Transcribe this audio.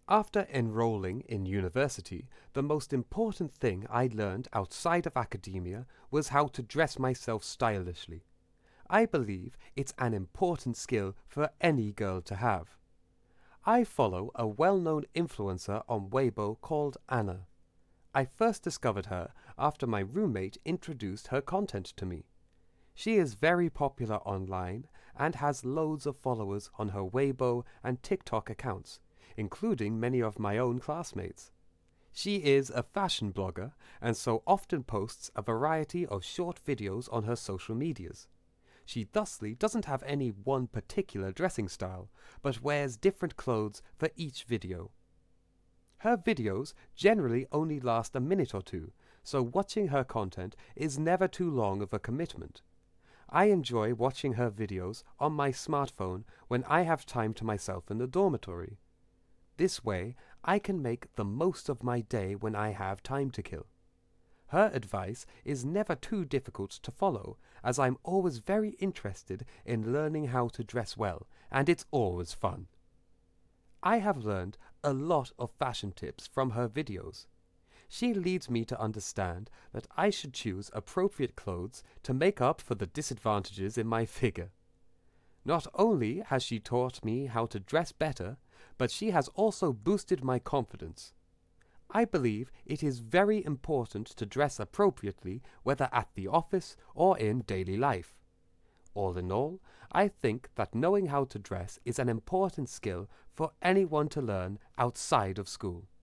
After enrolling in university, the most important thing I learned outside of academia was how to dress myself stylishly. I believe it's an important skill for any girl to have. I follow a well-known influencer on Weibo called Anna. I first discovered her after my roommate introduced her content to me. She is very popular online and has loads of followers on her Weibo and TikTok accounts, including many of my own classmates. She is a fashion blogger and so often posts a variety of short videos on her social medias. She thusly doesn't have any one particular dressing style, but wears different clothes for each video. Her videos generally only last a minute or two, so watching her content is never too long of a commitment. I enjoy watching her videos on my smartphone when I have time to myself in the dormitory. This way, I can make the most of my day when I have time to kill. Her advice is never too difficult to follow, as I'm always very interested in learning how to dress well, and it's always fun. I have learned a lot of fashion tips from her videos. She leads me to understand that I should choose appropriate clothes to make up for the disadvantages in my figure. Not only has she taught me how to dress better, but she has also boosted my confidence. I believe it is very important to dress appropriately, whether at the office or in daily life. All in all, I think that knowing how to dress is an important skill for anyone to learn outside of school.